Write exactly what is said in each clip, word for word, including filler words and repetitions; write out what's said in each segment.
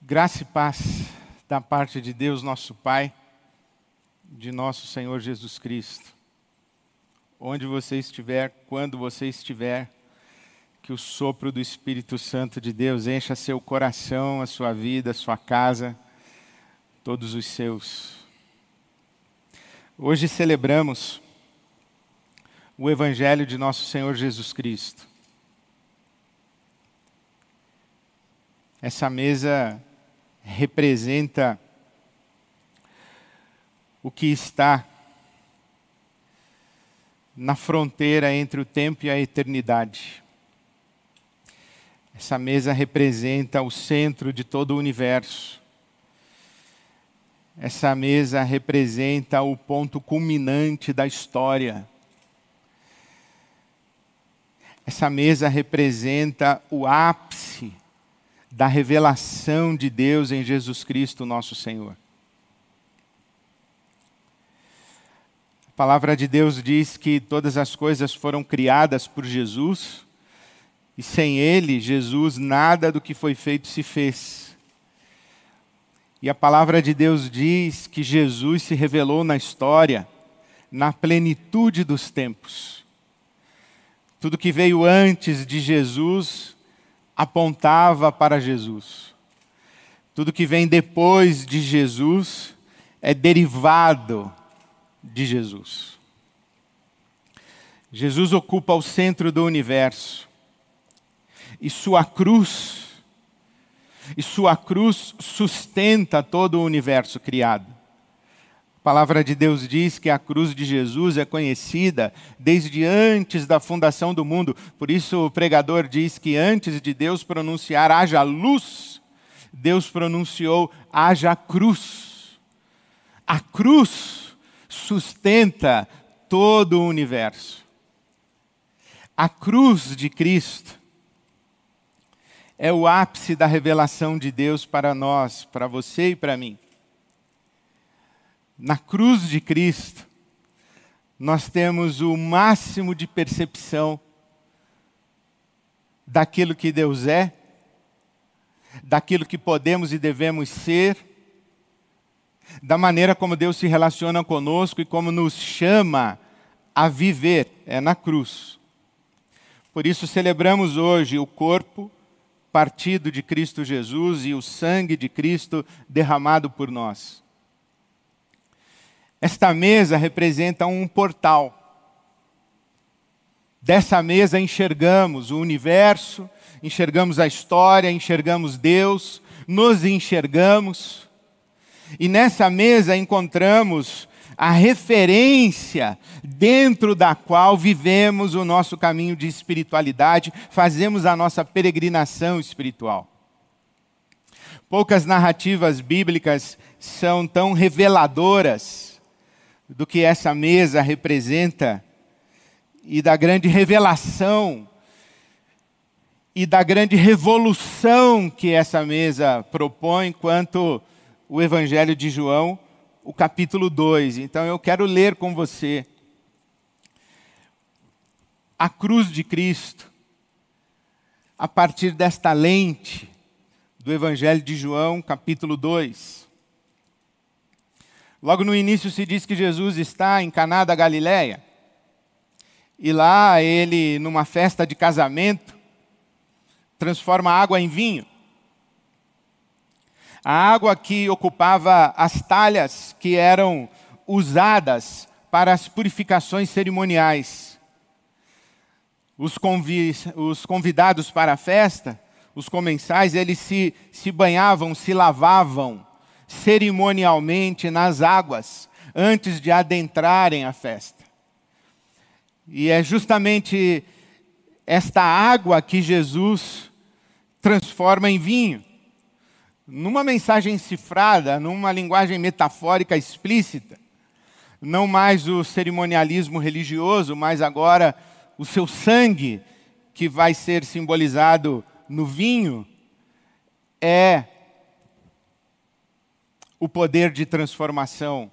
Graça e paz da parte de Deus, nosso Pai, de nosso Senhor Jesus Cristo. Onde você estiver, quando você estiver, que o sopro do Espírito Santo de Deus encha seu coração, a sua vida, a sua casa, todos os seus. Hoje celebramos o Evangelho de nosso Senhor Jesus Cristo. Essa mesa representa o que está na fronteira entre o tempo e a eternidade. Essa mesa representa o centro de todo o universo. Essa mesa representa o ponto culminante da história. Essa mesa representa o ápice da revelação de Deus em Jesus Cristo, nosso Senhor. A palavra de Deus diz que todas as coisas foram criadas por Jesus, e sem Ele, Jesus, nada do que foi feito se fez. E a palavra de Deus diz que Jesus se revelou na história, na plenitude dos tempos. Tudo que veio antes de Jesus apontava para Jesus. Tudo que vem depois de Jesus é derivado de Jesus. Jesus ocupa o centro do universo. E sua cruz, e sua cruz sustenta todo o universo criado. A palavra de Deus diz que a cruz de Jesus é conhecida desde antes da fundação do mundo. Por isso o pregador diz que antes de Deus pronunciar haja luz, Deus pronunciou haja cruz. A cruz sustenta todo o universo. A cruz de Cristo é o ápice da revelação de Deus para nós, para você e para mim. Na cruz de Cristo, nós temos o máximo de percepção daquilo que Deus é, daquilo que podemos e devemos ser, da maneira como Deus se relaciona conosco e como nos chama a viver, é na cruz. Por isso celebramos hoje o corpo partido de Cristo Jesus e o sangue de Cristo derramado por nós. Esta mesa representa um portal. Dessa mesa enxergamos o universo, enxergamos a história, enxergamos Deus, nos enxergamos. E nessa mesa encontramos a referência dentro da qual vivemos o nosso caminho de espiritualidade, fazemos a nossa peregrinação espiritual. Poucas narrativas bíblicas são tão reveladoras do que essa mesa representa e da grande revelação e da grande revolução que essa mesa propõe, quanto o Evangelho de João, o capítulo dois. Então eu quero ler com você a cruz de Cristo a partir desta lente do Evangelho de João, capítulo dois. Logo no início se diz que Jesus está em Caná da Galileia. E lá ele, numa festa de casamento, transforma a água em vinho. A água que ocupava as talhas que eram usadas para as purificações cerimoniais. Os, convi- os convidados para a festa, os comensais, eles se, se banhavam, se lavavam cerimonialmente nas águas, antes de adentrarem a festa. E é justamente esta água que Jesus transforma em vinho. Numa mensagem cifrada, numa linguagem metafórica explícita, não mais o cerimonialismo religioso, mas agora o seu sangue, que vai ser simbolizado no vinho, é o poder de transformação.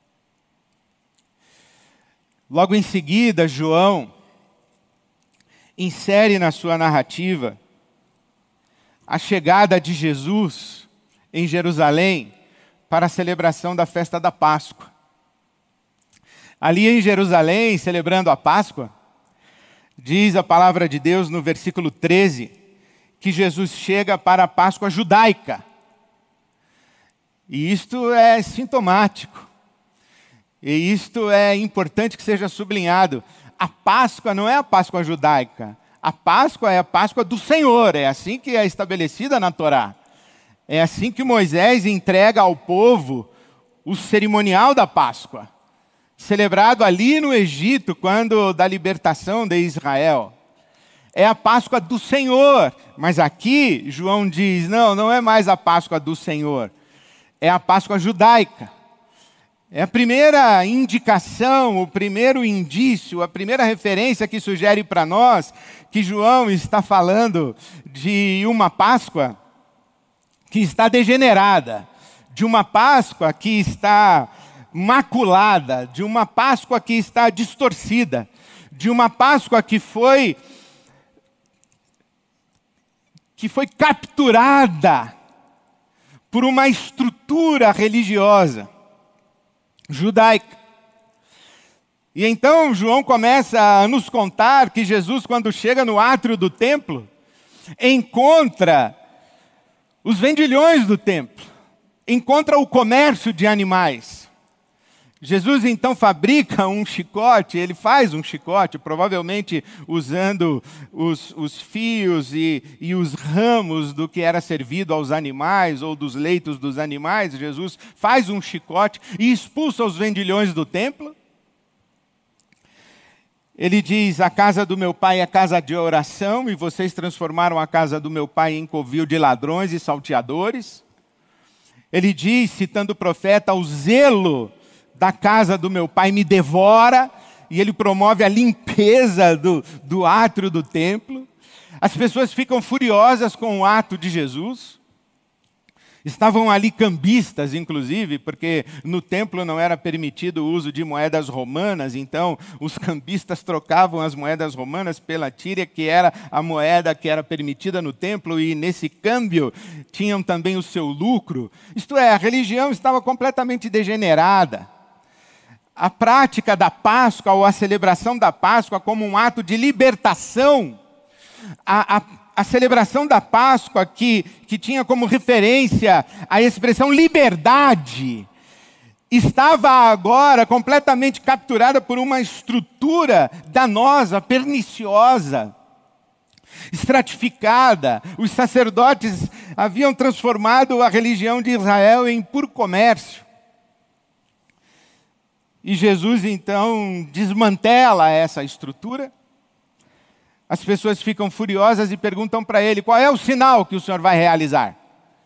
Logo em seguida, João insere na sua narrativa a chegada de Jesus em Jerusalém para a celebração da festa da Páscoa. Ali em Jerusalém, celebrando a Páscoa, diz a palavra de Deus no versículo treze, que Jesus chega para a Páscoa judaica. E isto é sintomático. E isto é importante que seja sublinhado. A Páscoa não é a Páscoa judaica. A Páscoa é a Páscoa do Senhor. É assim que é estabelecida na Torá. É assim que Moisés entrega ao povo o cerimonial da Páscoa, celebrado ali no Egito, quando da libertação de Israel. É a Páscoa do Senhor. Mas aqui, João diz, não, não é mais a Páscoa do Senhor. É a Páscoa judaica. É a primeira indicação, o primeiro indício, a primeira referência que sugere para nós que João está falando de uma Páscoa que está degenerada, de uma Páscoa que está maculada, de uma Páscoa que está distorcida, de uma Páscoa que foi que foi capturada por uma estrutura religiosa judaica. E então João começa a nos contar que Jesus, quando chega no átrio do templo, encontra os vendilhões do templo, encontra o comércio de animais. Jesus então fabrica um chicote, ele faz um chicote, provavelmente usando os, os fios e, e os ramos do que era servido aos animais, ou dos leitos dos animais. Jesus faz um chicote e expulsa os vendilhões do templo. Ele diz, a casa do meu pai é casa de oração, e vocês transformaram a casa do meu pai em covil de ladrões e salteadores. Ele diz, citando o profeta, o zelo da casa do meu pai me devora, e ele promove a limpeza do, do átrio do templo. As pessoas ficam furiosas com o ato de Jesus. Estavam ali cambistas, inclusive, porque no templo não era permitido o uso de moedas romanas, então os cambistas trocavam as moedas romanas pela tíria, que era a moeda que era permitida no templo, e nesse câmbio tinham também o seu lucro. Isto é, a religião estava completamente degenerada. A prática da Páscoa, ou a celebração da Páscoa como um ato de libertação, a, a, a celebração da Páscoa que, que tinha como referência a expressão liberdade, estava agora completamente capturada por uma estrutura danosa, perniciosa, estratificada. Os sacerdotes haviam transformado a religião de Israel em puro comércio. E Jesus, então, desmantela essa estrutura. As pessoas ficam furiosas e perguntam para ele, qual é o sinal que o Senhor vai realizar?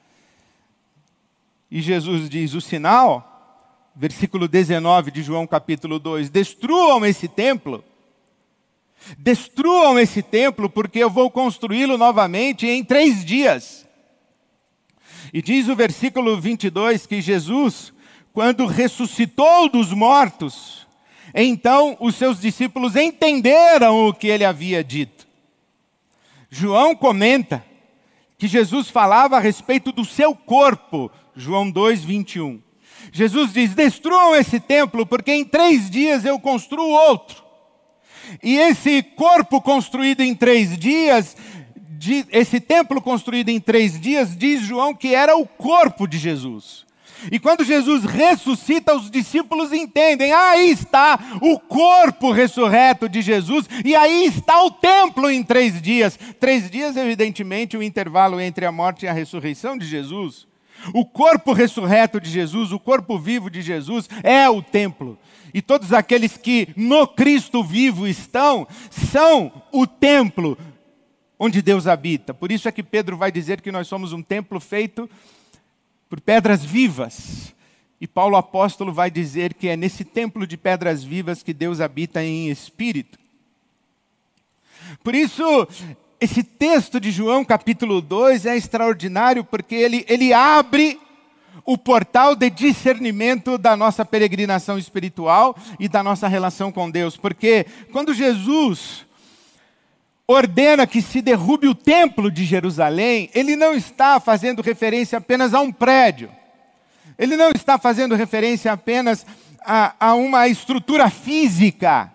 E Jesus diz, o sinal, versículo dezenove de João capítulo dois, destruam esse templo, destruam esse templo, porque eu vou construí-lo novamente em três dias. E diz o versículo vinte e dois que Jesus, quando ressuscitou dos mortos, então os seus discípulos entenderam o que ele havia dito. João comenta que Jesus falava a respeito do seu corpo, João dois, vinte e um. Jesus diz, destruam esse templo, porque em três dias eu construo outro. E esse corpo construído em três dias, esse templo construído em três dias, diz João que era o corpo de Jesus. E quando Jesus ressuscita, os discípulos entendem, ah, aí está o corpo ressurreto de Jesus, e aí está o templo em três dias. Três dias, evidentemente, o intervalo entre a morte e a ressurreição de Jesus. O corpo ressurreto de Jesus, o corpo vivo de Jesus, é o templo. E todos aqueles que no Cristo vivo estão, são o templo onde Deus habita. Por isso é que Pedro vai dizer que nós somos um templo feito por pedras vivas. E Paulo apóstolo vai dizer que é nesse templo de pedras vivas que Deus habita em espírito. Por isso, esse texto de João capítulo dois é extraordinário, porque ele, ele abre o portal de discernimento da nossa peregrinação espiritual e da nossa relação com Deus. Porque quando Jesus ordena que se derrube o templo de Jerusalém, ele não está fazendo referência apenas a um prédio. Ele não está fazendo referência apenas a, a uma estrutura física.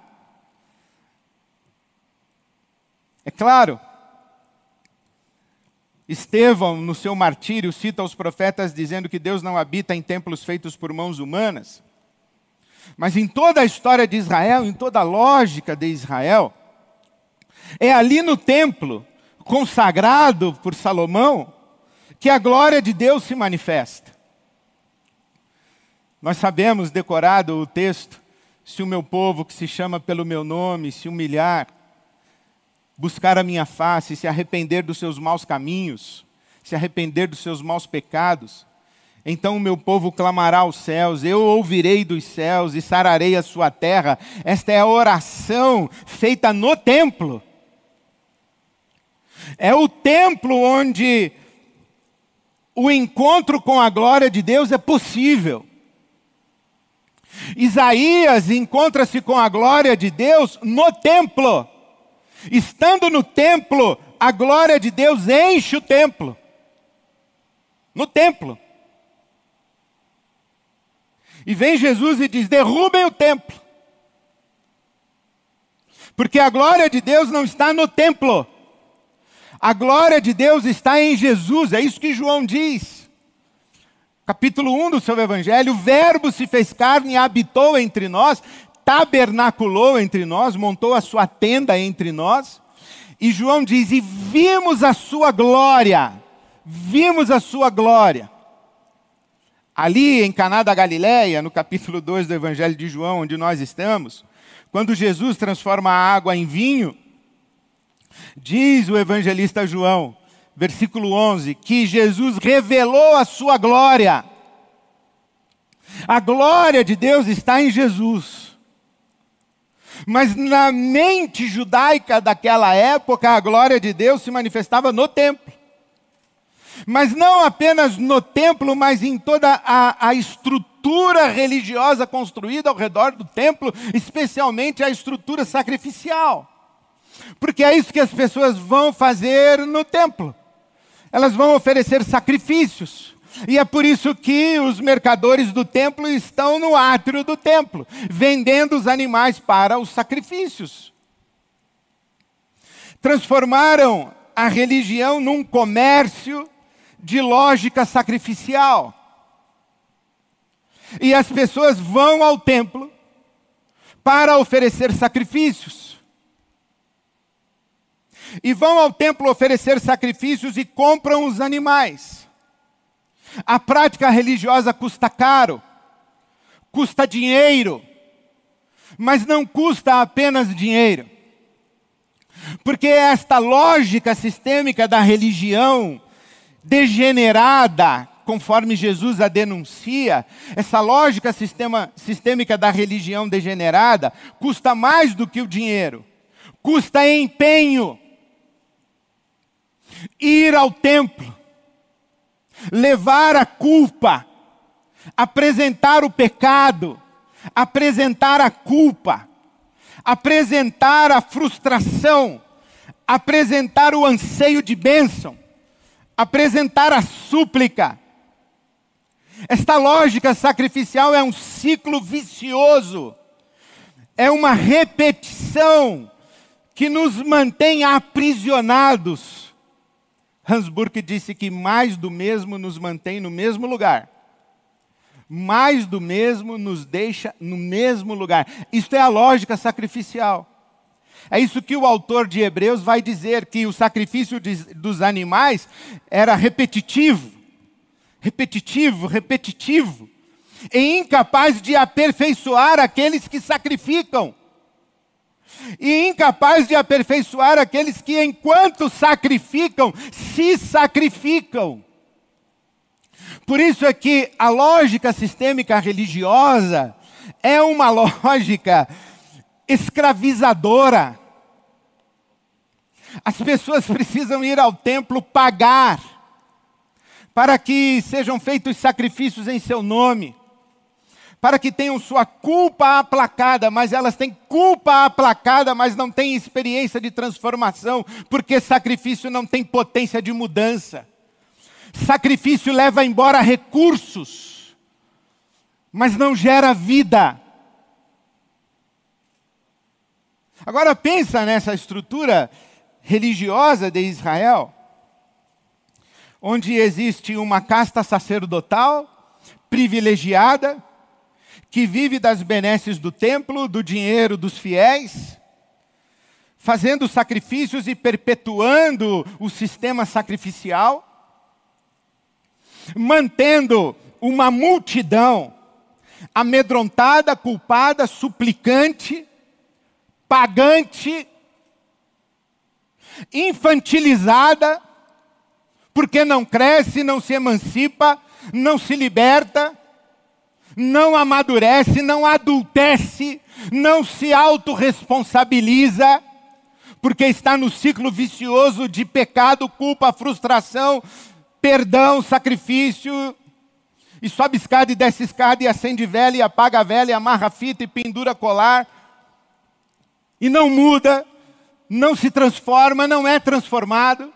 É claro, Estevão, no seu martírio, cita os profetas dizendo que Deus não habita em templos feitos por mãos humanas. Mas em toda a história de Israel, em toda a lógica de Israel, é ali no templo, consagrado por Salomão, que a glória de Deus se manifesta. Nós sabemos, decorado o texto, se o meu povo, que se chama pelo meu nome, se humilhar, buscar a minha face, se arrepender dos seus maus caminhos, se arrepender dos seus maus pecados, então o meu povo clamará aos céus, eu ouvirei dos céus e sararei a sua terra. Esta é a oração feita no templo. É o templo onde o encontro com a glória de Deus é possível. Isaías encontra-se com a glória de Deus no templo. Estando no templo, a glória de Deus enche o templo. No templo. E vem Jesus e diz: derrubem o templo. Porque a glória de Deus não está no templo. A glória de Deus está em Jesus. É isso que João diz. Capítulo um do seu Evangelho: o Verbo se fez carne e habitou entre nós, tabernaculou entre nós, montou a sua tenda entre nós. E João diz: e vimos a sua glória. Vimos a sua glória. Ali em Caná da Galileia, no capítulo dois do Evangelho de João, onde nós estamos, quando Jesus transforma a água em vinho, diz o evangelista João, versículo onze, que Jesus revelou a sua glória. A glória de Deus está em Jesus. Mas na mente judaica daquela época, a glória de Deus se manifestava no templo. Mas não apenas no templo, mas em toda a, a estrutura religiosa construída ao redor do templo, especialmente a estrutura sacrificial. Porque é isso que as pessoas vão fazer no templo. Elas vão oferecer sacrifícios. E é por isso que os mercadores do templo estão no átrio do templo, vendendo os animais para os sacrifícios. Transformaram a religião num comércio de lógica sacrificial. E as pessoas vão ao templo para oferecer sacrifícios. E vão ao templo oferecer sacrifícios e compram os animais. A prática religiosa custa caro, custa dinheiro, mas não custa apenas dinheiro. Porque esta lógica sistêmica da religião degenerada, conforme Jesus a denuncia, essa lógica sistema, sistêmica da religião degenerada custa mais do que o dinheiro, custa empenho. Ir ao templo, levar a culpa, apresentar o pecado, apresentar a culpa, apresentar a frustração, apresentar o anseio de bênção, apresentar a súplica. Esta lógica sacrificial é um ciclo vicioso, é uma repetição que nos mantém aprisionados. Hans Burke disse que mais do mesmo nos mantém no mesmo lugar. Mais do mesmo nos deixa no mesmo lugar. Isto é a lógica sacrificial. É isso que o autor de Hebreus vai dizer, que o sacrifício de, dos animais era repetitivo. Repetitivo, repetitivo. E incapaz de aperfeiçoar aqueles que sacrificam. E incapaz de aperfeiçoar aqueles que, enquanto sacrificam, se sacrificam. Por isso é que a lógica sistêmica religiosa é uma lógica escravizadora. As pessoas precisam ir ao templo pagar para que sejam feitos sacrifícios em seu nome, para que tenham sua culpa aplacada, mas elas têm culpa aplacada, mas não têm experiência de transformação, porque sacrifício não tem potência de mudança. Sacrifício leva embora recursos, mas não gera vida. Agora pensa nessa estrutura religiosa de Israel, onde existe uma casta sacerdotal, privilegiada, que vive das benesses do templo, do dinheiro dos fiéis, fazendo sacrifícios e perpetuando o sistema sacrificial, mantendo uma multidão amedrontada, culpada, suplicante, pagante, infantilizada, porque não cresce, não se emancipa, não se liberta, não amadurece, não adultece, não se autorresponsabiliza, porque está no ciclo vicioso de pecado, culpa, frustração, perdão, sacrifício, e sobe escada e desce escada, e acende vela, e apaga a vela, e amarra fita, e pendura colar, e não muda, não se transforma, não é transformado.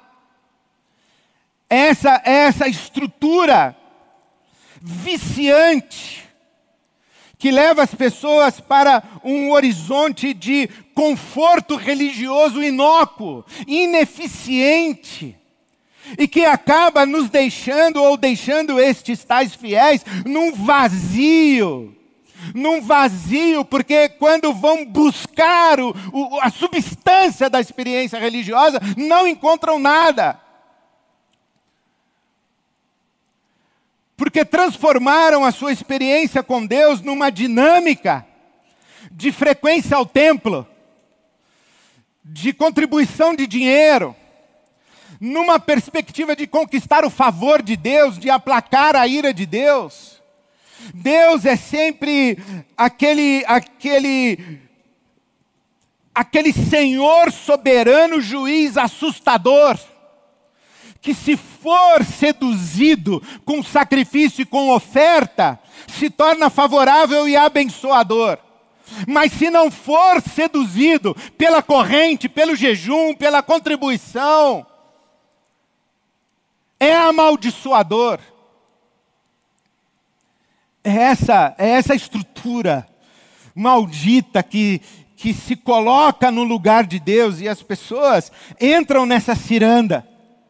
Essa, essa estrutura viciante, que leva as pessoas para um horizonte de conforto religioso inócuo, ineficiente, e que acaba nos deixando, ou deixando estes tais fiéis, num vazio, num vazio, porque quando vão buscar o, o, a substância da experiência religiosa, não encontram nada. Porque transformaram a sua experiência com Deus numa dinâmica de frequência ao templo, de contribuição de dinheiro, numa perspectiva de conquistar o favor de Deus, de aplacar a ira de Deus. Deus é sempre aquele, aquele, aquele Senhor soberano, juiz assustador, que se for seduzido com sacrifício e com oferta, se torna favorável e abençoador. Mas se não for seduzido pela corrente, pelo jejum, pela contribuição, é amaldiçoador. É essa, é essa estrutura maldita que, que se coloca no lugar de Deus, e as pessoas entram nessa ciranda.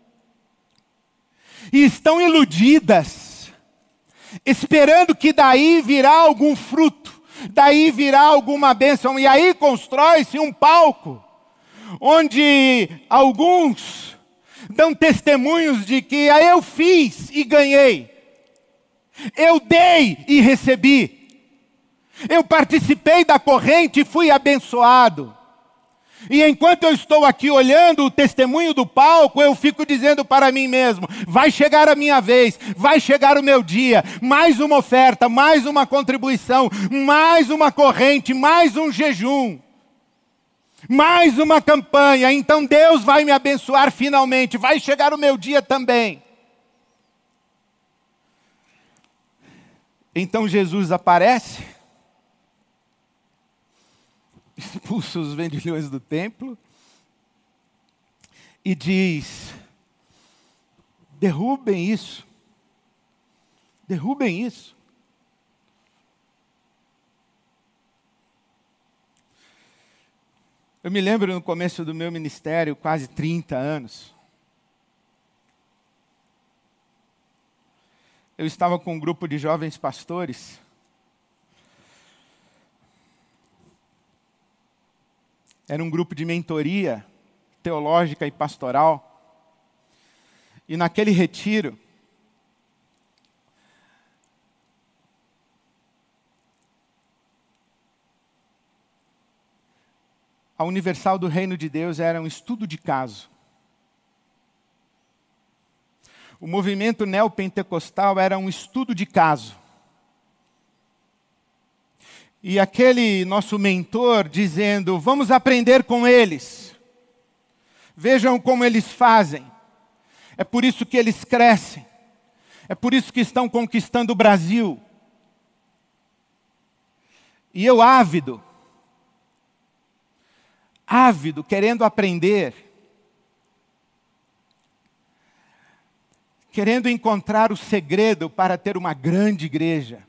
E estão iludidas, esperando que daí virá algum fruto, daí virá alguma bênção, e aí constrói-se um palco, onde alguns dão testemunhos de que ah, eu fiz e ganhei, eu dei e recebi, eu participei da corrente e fui abençoado. E enquanto eu estou aqui olhando o testemunho do palco, eu fico dizendo para mim mesmo, vai chegar a minha vez, vai chegar o meu dia, mais uma oferta, mais uma contribuição, mais uma corrente, mais um jejum, mais uma campanha, então Deus vai me abençoar finalmente, vai chegar o meu dia também. Então Jesus aparece, expulsa os vendilhões do templo e diz, derrubem isso, derrubem isso. Eu me lembro no começo do meu ministério, quase trinta anos, eu estava com um grupo de jovens pastores. Era um grupo de mentoria teológica e pastoral. E naquele retiro, a Universal do Reino de Deus era um estudo de caso. O movimento neopentecostal era um estudo de caso. E aquele nosso mentor dizendo, vamos aprender com eles. Vejam como eles fazem. É por isso que eles crescem. É por isso que estão conquistando o Brasil. E eu ávido, ávido, querendo aprender, querendo encontrar o segredo para ter uma grande igreja.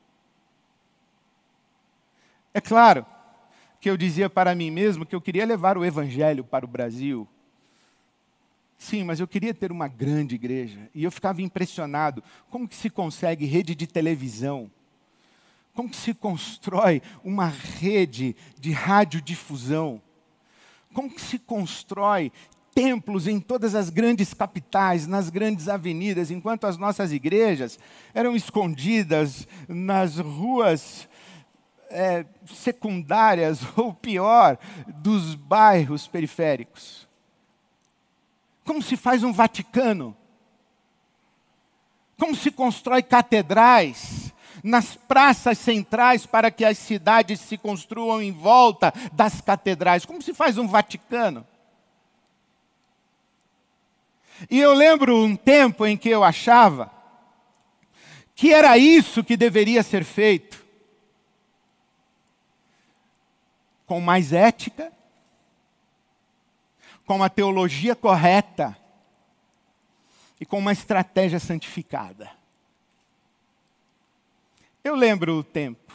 É claro que eu dizia para mim mesmo que eu queria levar o evangelho para o Brasil. Sim, mas eu queria ter uma grande igreja. E eu ficava impressionado. Como que se consegue rede de televisão? Como que se constrói uma rede de radiodifusão? Como que se constrói templos em todas as grandes capitais, nas grandes avenidas, enquanto as nossas igrejas eram escondidas nas ruas é, secundárias, ou pior, dos bairros periféricos? Como se faz um Vaticano? Como se constrói catedrais nas praças centrais para que as cidades se construam em volta das catedrais? Como se faz um Vaticano? E eu lembro um tempo em que eu achava que era isso que deveria ser feito, com mais ética, com uma teologia correta e com uma estratégia santificada. Eu lembro o tempo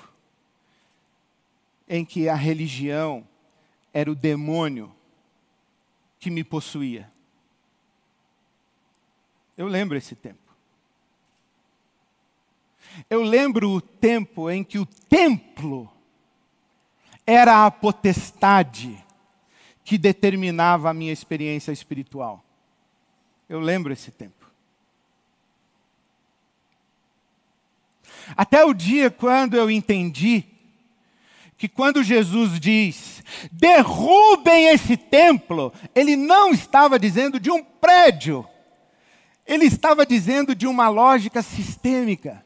em que a religião era o demônio que me possuía. Eu lembro esse tempo. Eu lembro o tempo em que o templo era a potestade que determinava a minha experiência espiritual. Eu lembro esse tempo. Até o dia quando eu entendi que quando Jesus diz, derrubem esse templo, ele não estava dizendo de um prédio, ele estava dizendo de uma lógica sistêmica.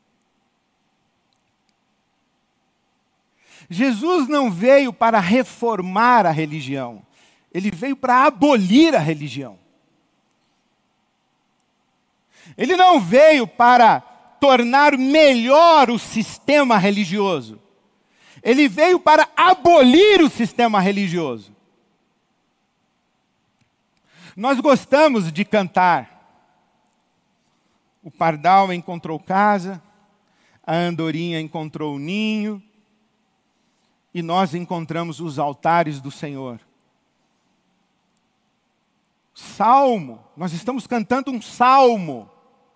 Jesus não veio para reformar a religião, ele veio para abolir a religião. Ele não veio para tornar melhor o sistema religioso. Ele veio para abolir o sistema religioso. Nós gostamos de cantar. O pardal encontrou casa, a andorinha encontrou o ninho, e nós encontramos os altares do Senhor. Salmo, nós estamos cantando um salmo.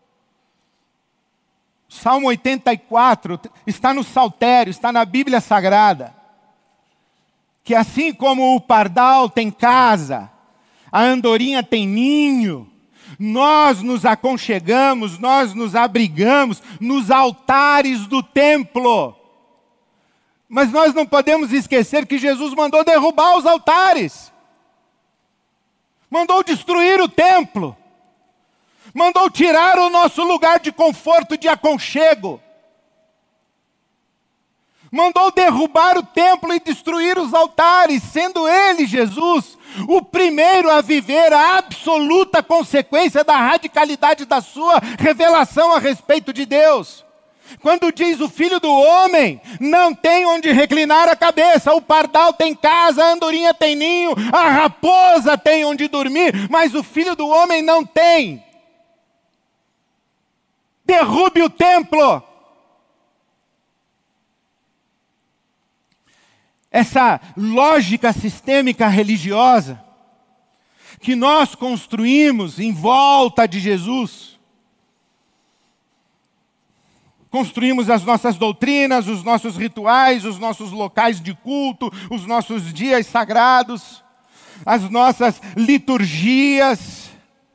Salmo oitenta e quatro, está no Saltério, está na Bíblia Sagrada. Que assim como o pardal tem casa, a andorinha tem ninho, nós nos aconchegamos, nós nos abrigamos nos altares do templo. Mas nós não podemos esquecer que Jesus mandou derrubar os altares. Mandou destruir o templo. Mandou tirar o nosso lugar de conforto, de aconchego. Mandou derrubar o templo e destruir os altares, sendo Ele, Jesus, o primeiro a viver a absoluta consequência da radicalidade da sua revelação a respeito de Deus. Quando diz o Filho do Homem, não tem onde reclinar a cabeça, o pardal tem casa, a andorinha tem ninho, a raposa tem onde dormir, mas o Filho do Homem não tem. Derrube o templo. Essa lógica sistêmica religiosa que nós construímos em volta de Jesus, construímos as nossas doutrinas, os nossos rituais, os nossos locais de culto, os nossos dias sagrados, as nossas liturgias.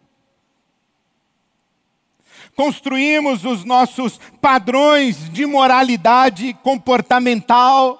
Construímos os nossos padrões de moralidade comportamental.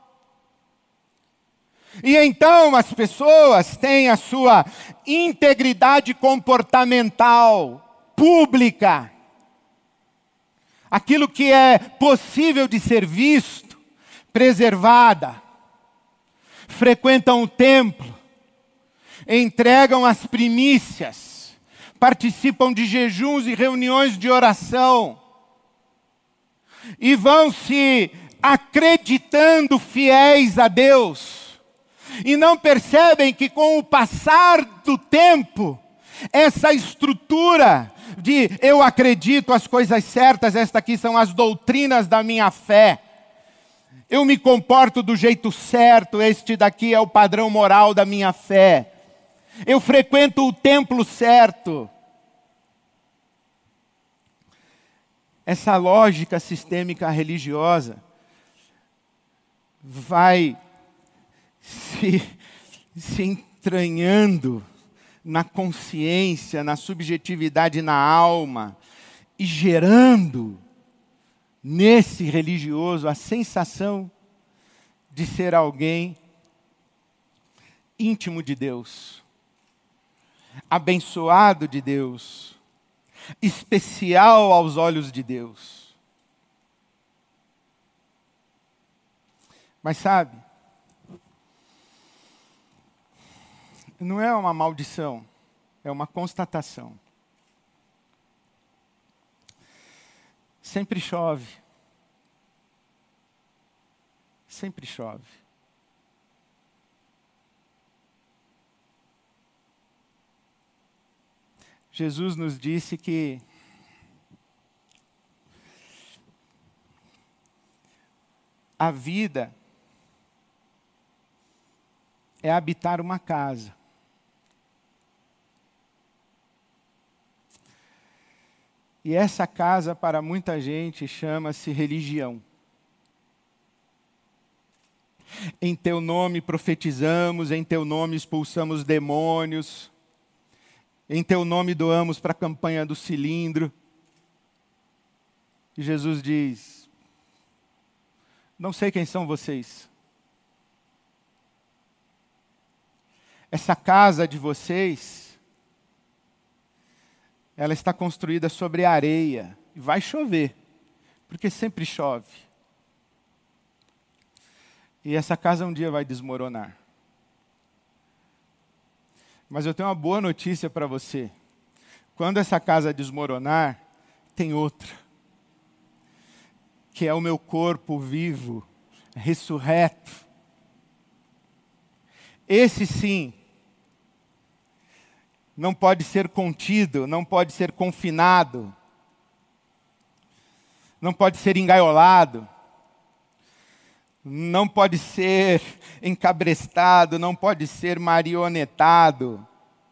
E então as pessoas têm a sua integridade comportamental pública. Aquilo que é possível de ser visto, preservada. Frequentam o templo, entregam as primícias, participam de jejuns e reuniões de oração, e vão se acreditando fiéis a Deus, e não percebem que com o passar do tempo, essa estrutura de eu acredito as coisas certas, estas aqui são as doutrinas da minha fé, eu me comporto do jeito certo, este daqui é o padrão moral da minha fé, eu frequento o templo certo. Essa lógica sistêmica religiosa vai se, se entranhando na consciência, na subjetividade, na alma, e gerando nesse religioso a sensação de ser alguém íntimo de Deus, abençoado de Deus, especial aos olhos de Deus. Mas sabe, não é uma maldição, é uma constatação. Sempre chove. Sempre chove. Jesus nos disse que a vida é habitar uma casa. E essa casa, para muita gente, chama-se religião. Em teu nome profetizamos, em teu nome expulsamos demônios, em teu nome doamos para a campanha do cilindro. E Jesus diz, não sei quem são vocês. Essa casa de vocês, ela está construída sobre areia. E vai chover, porque sempre chove. E essa casa um dia vai desmoronar. Mas eu tenho uma boa notícia para você. Quando essa casa desmoronar, tem outra. Que é o meu corpo vivo, ressurreto. Esse sim, não pode ser contido, não pode ser confinado, não pode ser engaiolado, não pode ser encabrestado, não pode ser marionetado,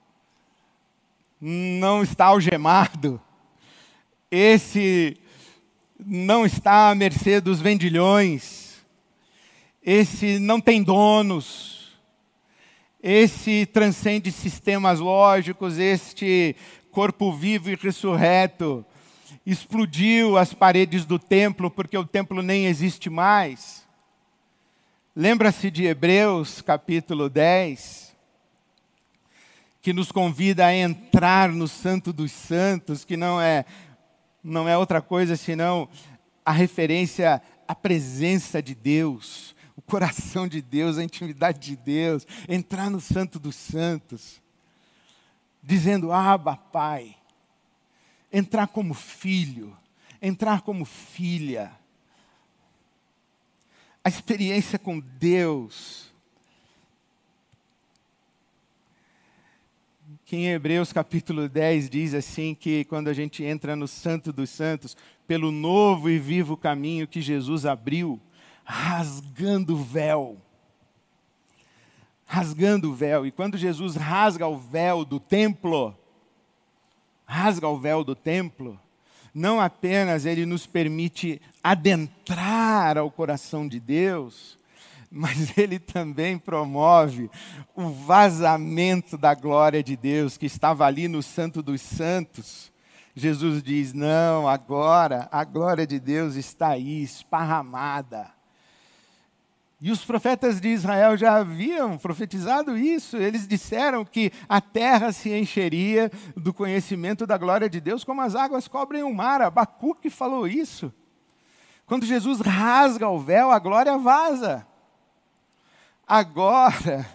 não está algemado. Esse não está à mercê dos vendilhões, esse não tem donos, esse transcende sistemas lógicos, este corpo vivo e ressurreto explodiu as paredes do templo, porque o templo nem existe mais. Lembra-se de Hebreus capítulo dez, que nos convida a entrar no Santo dos Santos, que não é, não é outra coisa senão a referência à presença de Deus, o coração de Deus, a intimidade de Deus, entrar no Santo dos Santos, dizendo, Abba, Pai, entrar como filho, entrar como filha. A experiência com Deus, que em Hebreus capítulo dez diz assim, que quando a gente entra no Santo dos Santos, pelo novo e vivo caminho que Jesus abriu, rasgando o véu, rasgando o véu, e quando Jesus rasga o véu do templo, rasga o véu do templo, não apenas ele nos permite adentrar ao coração de Deus, mas ele também promove o vazamento da glória de Deus, que estava ali no Santo dos Santos. Jesus diz, não, agora a glória de Deus está aí, esparramada. E os profetas de Israel já haviam profetizado isso. Eles disseram que a terra se encheria do conhecimento da glória de Deus, como as águas cobrem o mar. Abacuque falou isso. Quando Jesus rasga o véu, a glória vaza. Agora,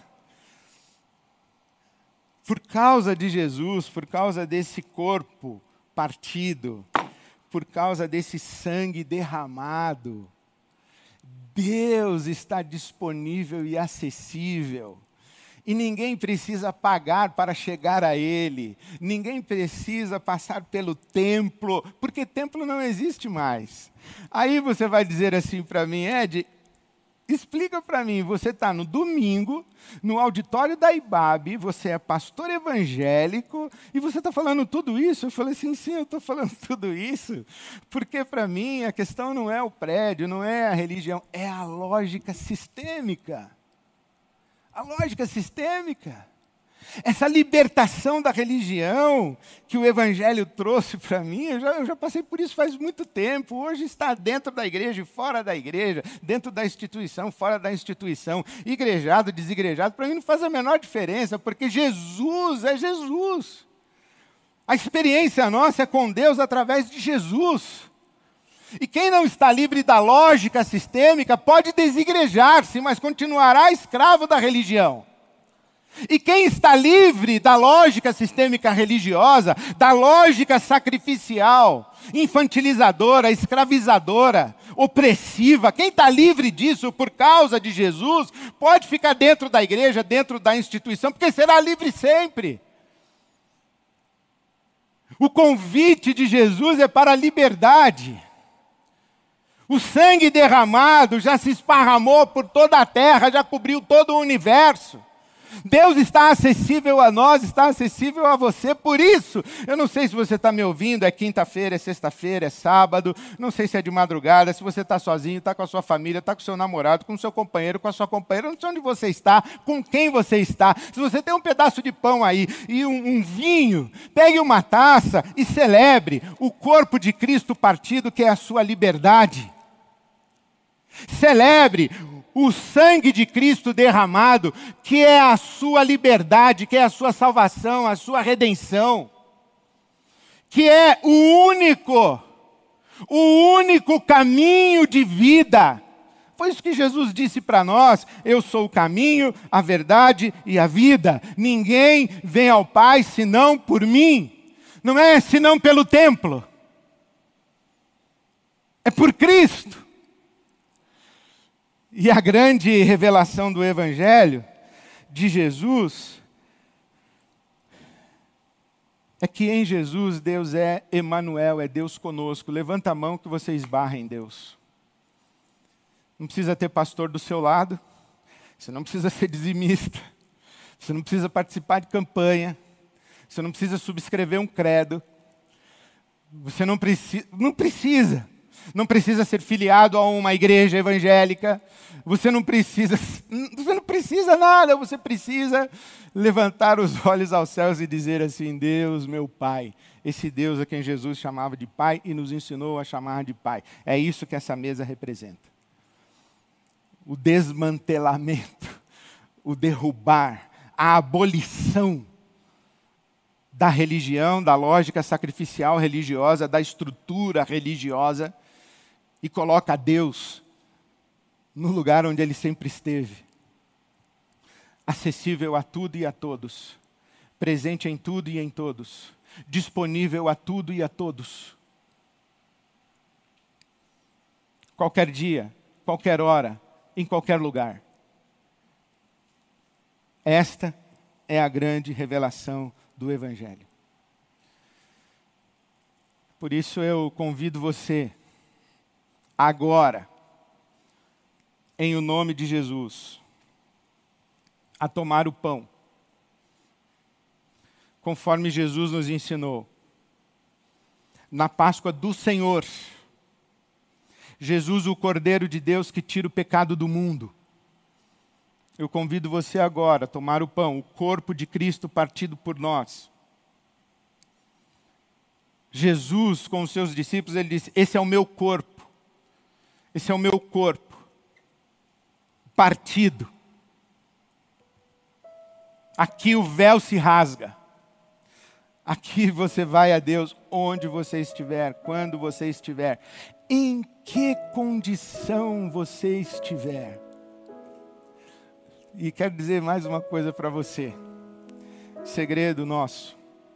por causa de Jesus, por causa desse corpo partido, por causa desse sangue derramado, Deus está disponível e acessível. E ninguém precisa pagar para chegar a Ele. Ninguém precisa passar pelo templo, porque templo não existe mais. Aí você vai dizer assim para mim, Ed, explica para mim, você está no domingo, no auditório da I B A B, você é pastor evangélico, e você está falando tudo isso? Eu falei assim, sim, eu estou falando tudo isso, porque para mim a questão não é o prédio, não é a religião, é a lógica sistêmica. A lógica sistêmica. Essa libertação da religião que o Evangelho trouxe para mim, eu já, eu já passei por isso faz muito tempo. Hoje está dentro da igreja e fora da igreja, dentro da instituição, fora da instituição, igrejado, desigrejado, para mim não faz a menor diferença, porque Jesus é Jesus. A experiência nossa é com Deus através de Jesus. E quem não está livre da lógica sistêmica pode desigrejar-se, mas continuará escravo da religião. E quem está livre da lógica sistêmica religiosa, da lógica sacrificial, infantilizadora, escravizadora, opressiva, quem está livre disso por causa de Jesus, pode ficar dentro da igreja, dentro da instituição, porque será livre sempre. O convite de Jesus é para a liberdade. O sangue derramado já se esparramou por toda a terra, já cobriu todo o universo. Deus está acessível a nós, está acessível a você, por isso, eu não sei se você está me ouvindo, é quinta-feira, é sexta-feira, é sábado, não sei se é de madrugada, se você está sozinho, está com a sua família, está com o seu namorado, com o seu companheiro, com a sua companheira, não sei onde você está, com quem você está. Se você tem um pedaço de pão aí e um, um vinho, pegue uma taça e celebre o corpo de Cristo partido, que é a sua liberdade. Celebre o sangue de Cristo derramado, que é a sua liberdade, que é a sua salvação, a sua redenção, que é o único, o único caminho de vida. Foi isso que Jesus disse para nós: eu sou o caminho, a verdade e a vida. Ninguém vem ao Pai senão por mim. Não é senão pelo templo. É por Cristo. E a grande revelação do Evangelho de Jesus é que em Jesus Deus é Emanuel, é Deus conosco. Levanta a mão que você esbarra em Deus. Não precisa ter pastor do seu lado, você não precisa ser dizimista, você não precisa participar de campanha, você não precisa subscrever um credo, você não precisa, não precisa. Não precisa ser filiado a uma igreja evangélica. Você não precisa, você não precisa nada. Você precisa levantar os olhos aos céus e dizer assim: Deus, meu Pai. Esse Deus a quem Jesus chamava de Pai e nos ensinou a chamar de Pai. É isso que essa mesa representa. O desmantelamento, o derrubar, a abolição da religião, da lógica sacrificial religiosa, da estrutura religiosa, e coloca Deus no lugar onde Ele sempre esteve. Acessível a tudo e a todos. Presente em tudo e em todos. Disponível a tudo e a todos. Qualquer dia, qualquer hora, em qualquer lugar. Esta é a grande revelação do Evangelho. Por isso eu convido você, agora, em o nome de Jesus, a tomar o pão, conforme Jesus nos ensinou. Na Páscoa do Senhor, Jesus, o Cordeiro de Deus que tira o pecado do mundo. Eu convido você agora a tomar o pão, o corpo de Cristo partido por nós. Jesus, com os seus discípulos, ele disse: esse é o meu corpo. Esse é o meu corpo, partido. Aqui o véu se rasga. Aqui você vai a Deus, onde você estiver, quando você estiver, em que condição você estiver. E quero dizer mais uma coisa para você. Segredo nosso.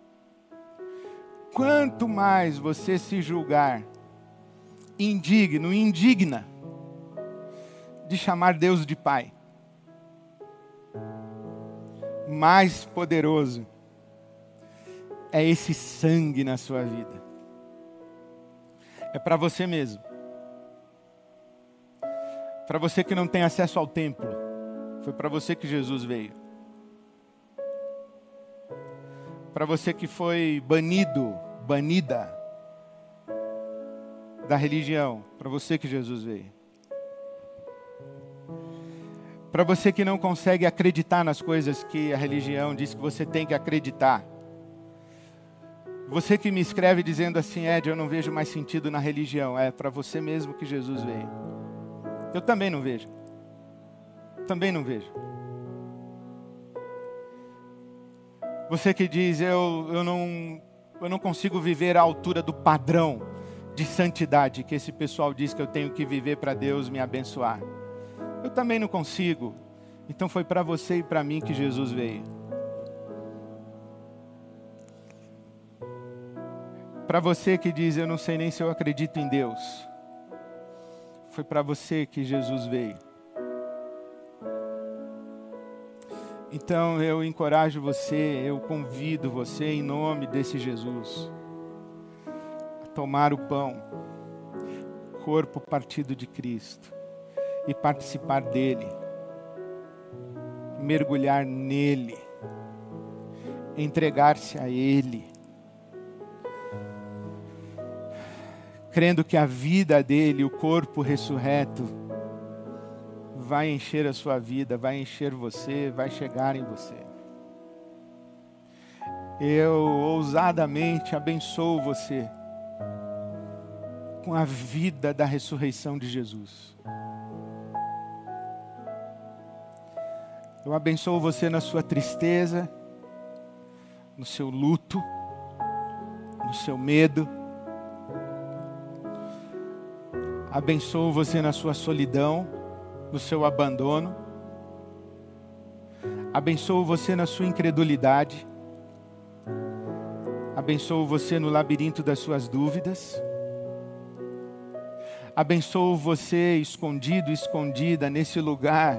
Quanto mais você se julgar indigno, indigna, de chamar Deus de Pai. Mais poderoso é esse sangue na sua vida. É para você mesmo. Para você que não tem acesso ao templo. Foi para você que Jesus veio. Para você que foi banido, banida da religião. Para você que Jesus veio. Para você que não consegue acreditar nas coisas que a religião diz que você tem que acreditar. Você que me escreve dizendo assim, Ed, eu não vejo mais sentido na religião. É para você mesmo que Jesus veio. Eu também não vejo. Também não vejo. Você que diz, eu, eu, não, eu não consigo viver à altura do padrão de santidade que esse pessoal diz que eu tenho que viver para Deus me abençoar. Eu também não consigo. Então foi para você e para mim que Jesus veio. Para você que diz, eu não sei nem se eu acredito em Deus. Foi para você que Jesus veio. Então eu encorajo você, eu convido você em nome desse Jesus. A tomar o pão, corpo partido de Cristo. E participar dele. Mergulhar nele. Entregar-se a ele. Crendo que a vida dele, o corpo ressurreto, vai encher a sua vida, vai encher você, vai chegar em você. Eu ousadamente abençoo você com a vida da ressurreição de Jesus. Eu abençoo você na sua tristeza, no seu luto, no seu medo. Abençoo você na sua solidão, no seu abandono. Abençoo você na sua incredulidade. Abençoo você no labirinto das suas dúvidas. Abençoo você escondido, escondida nesse lugar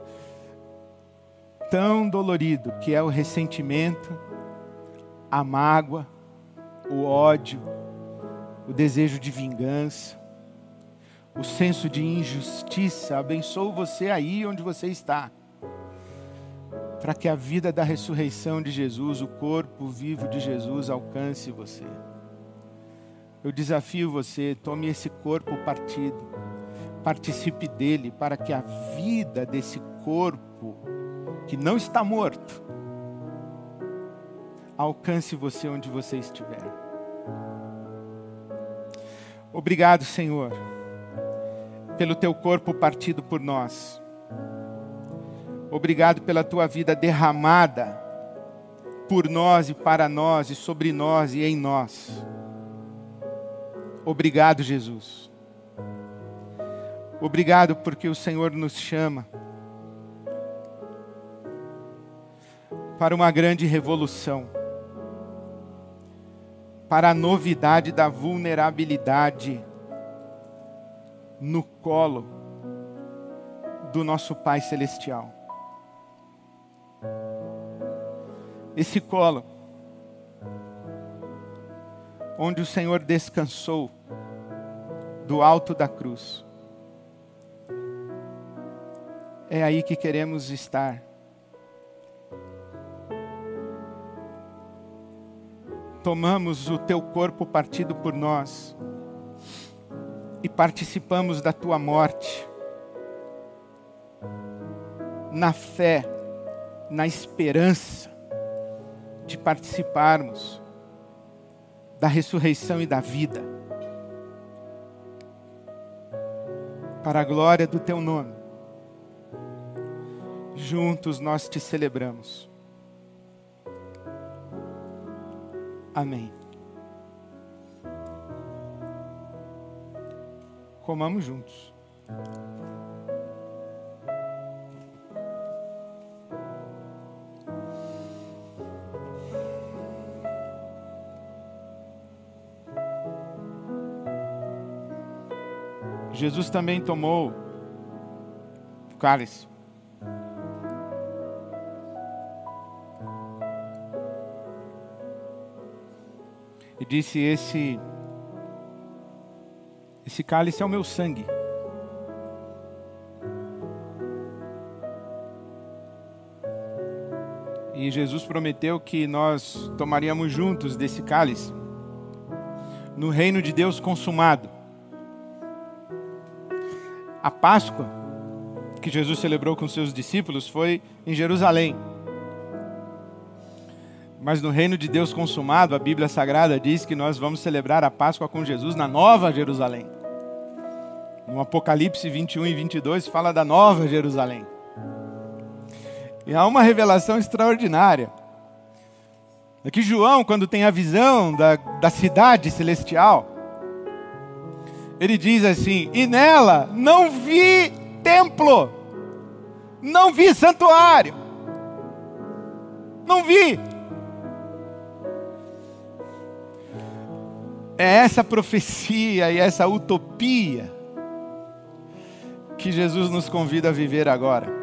tão dolorido que é o ressentimento, a mágoa, o ódio, o desejo de vingança, o senso de injustiça. Abençoo você aí onde você está, para que a vida da ressurreição de Jesus, o corpo vivo de Jesus, alcance você. Eu desafio você, tome esse corpo partido, participe dele, para que a vida desse corpo, que não está morto, alcance você onde você estiver. Obrigado, Senhor, pelo teu corpo partido por nós. Obrigado pela tua vida derramada por nós e para nós e sobre nós e em nós. Obrigado, Jesus. Obrigado porque o Senhor nos chama para uma grande revolução, para a novidade da vulnerabilidade no colo do nosso Pai Celestial. Esse colo, onde o Senhor descansou do alto da cruz. É aí que queremos estar. Tomamos o teu corpo partido por nós e participamos da tua morte, na fé, na esperança de participarmos da ressurreição e da vida, para a glória do teu nome. Juntos nós te celebramos. Amém. Comamos juntos. Jesus também tomou cálice. E disse: esse, esse cálice é o meu sangue. E Jesus prometeu que nós tomaríamos juntos desse cálice no reino de Deus consumado. A Páscoa que Jesus celebrou com seus discípulos foi em Jerusalém. Mas no reino de Deus consumado, a Bíblia Sagrada diz que nós vamos celebrar a Páscoa com Jesus na Nova Jerusalém. No Apocalipse vinte e um e vinte e dois fala da Nova Jerusalém. E há uma revelação extraordinária. É que João, quando tem a visão da, da cidade celestial, ele diz assim: e nela não vi templo, não vi santuário, não vi. É essa profecia e essa utopia que Jesus nos convida a viver agora.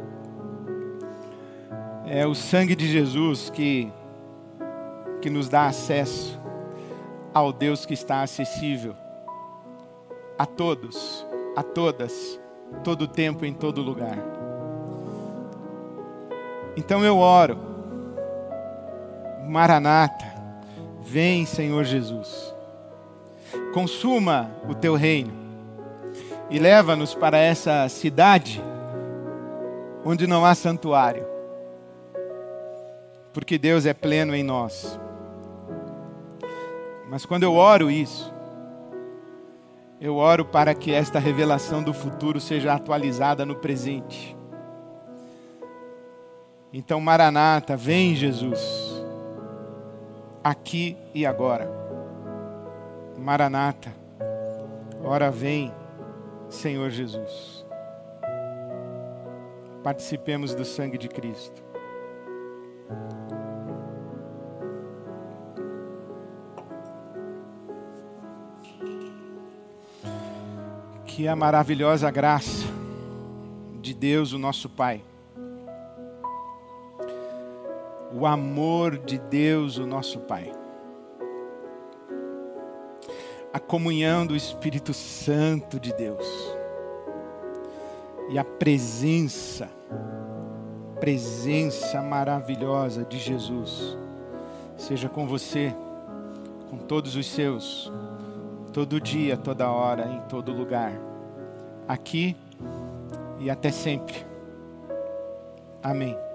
É o sangue de Jesus que, que nos dá acesso ao Deus que está acessível a todos, a todas, todo tempo, em todo lugar. Então eu oro: Maranata, vem, Senhor Jesus. Consuma o teu reino e leva-nos para essa cidade onde não há santuário, porque Deus é pleno em nós. Mas quando eu oro isso, eu oro para que esta revelação do futuro seja atualizada no presente. Então, Maranata, vem Jesus, aqui e agora. Maranata, ora vem, Senhor Jesus. Participemos do sangue de Cristo. Que a maravilhosa graça de Deus, o nosso Pai, o amor de Deus, o nosso Pai, a comunhão do Espírito Santo de Deus e a presença, presença maravilhosa de Jesus seja com você, com todos os seus, todo dia, toda hora, em todo lugar, aqui e até sempre. Amém.